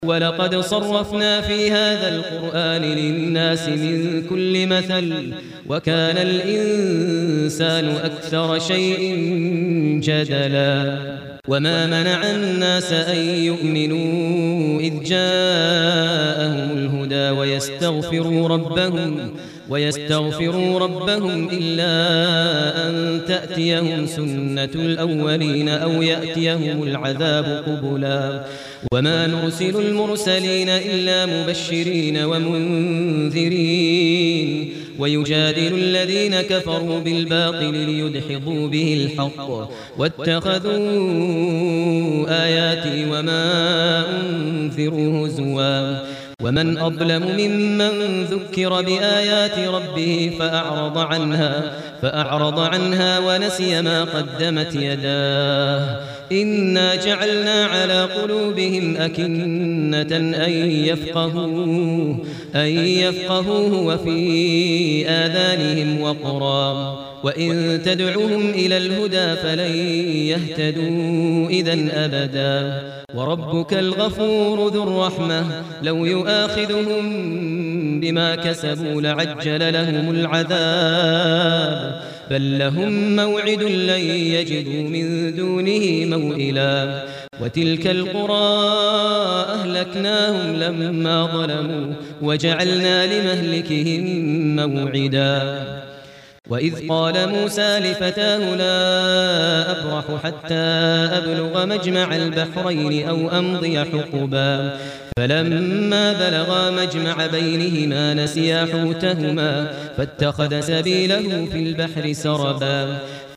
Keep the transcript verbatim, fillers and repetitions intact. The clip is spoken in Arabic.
ولقد صرفنا في هذا القرآن للناس من كل مثل وكان الإنسان أكثر شيء جدلا وما منع الناس أن يؤمنوا إذ جاءهم الهدى ويستغفروا ربهم ويستغفروا ربهم إلا أن تأتيهم سنة الأولين أو يأتيهم العذاب قبلا وما نرسل المرسلين إلا مبشرين ومنذرين ويجادل الذين كفروا بالباطل ليدحضوا به الحق واتخذوا آياتي وما أنذروا هزوا ومن أظلم ممن ذكر بآيات ربه فأعرض عنها فأعرض عنها ونسي ما قدمت يداه إنا جعلنا على قلوبهم أكنة أن يفقهوه أن يفقهوه وفي آذانهم وقرا وإن تدعوهم إلى الهدى فلن يهتدوا إذن أبدا وربك الغفور ذو الرحمة لو يؤاخذهم بما كسبوا لعجل لهم العذاب بل لهم موعد لن يجدوا من دونه موئلا وتلك القرى أهلكناهم لما ظلموا وجعلنا لمهلكهم موعدا وإذ قال موسى لفتاه لا أبرح حتى أبلغ مجمع البحرين أو أمضي حقبا فلما بلغا مجمع بينهما نسيا حوتهما فاتخذ سبيله في البحر سربا